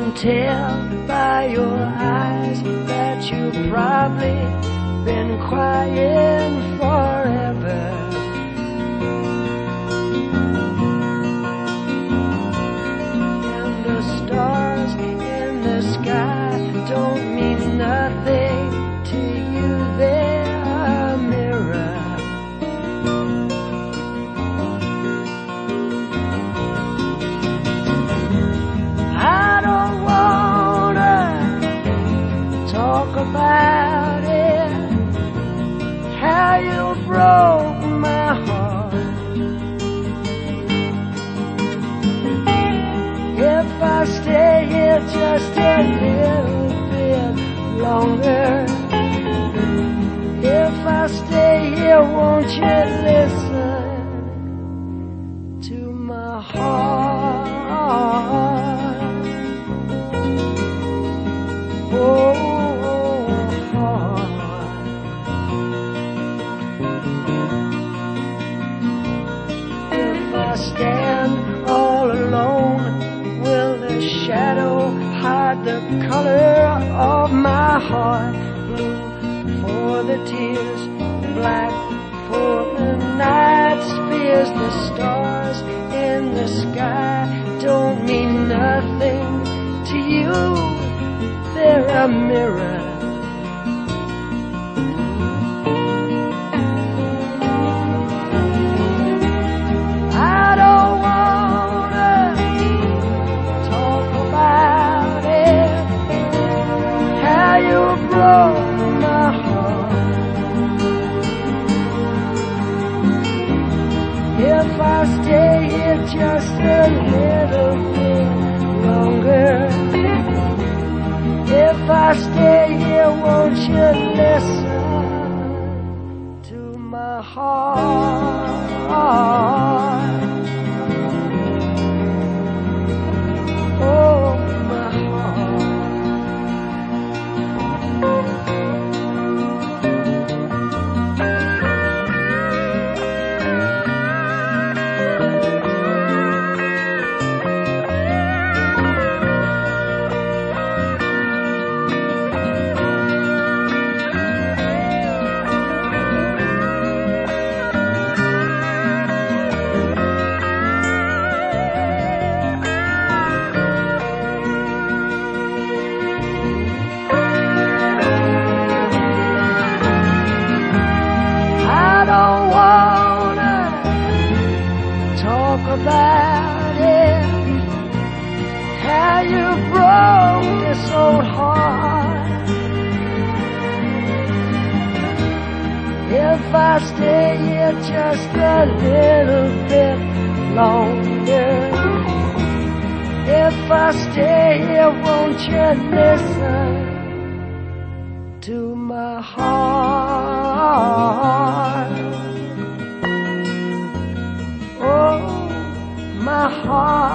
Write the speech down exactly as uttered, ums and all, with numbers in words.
can tell by your eyes that you've probably been crying forever. And the stars in the sky don't mean nothing to you, they're a mirror. I don't wanna talk about it, how you broke my heart. If I stay here just a little bit longer, if I stay here, won't you listen to my heart? Oh, heart. If I stand all alone, will the shadow hide the color of my heart? Blue for the tears, black for the night's fears. The stars in the sky don't mean nothing to you, they're a mirror. I don't wanna talk about it, how you broke my heart. If I stay here just a little bit longer, if I stay here, won't you listen to my heart? Oh, my heart. I don't wanna talk about it, how you broke this old heart. If I stay here just a little bit longer, if I stay here, won't you listen to my heart? Oh, my heart.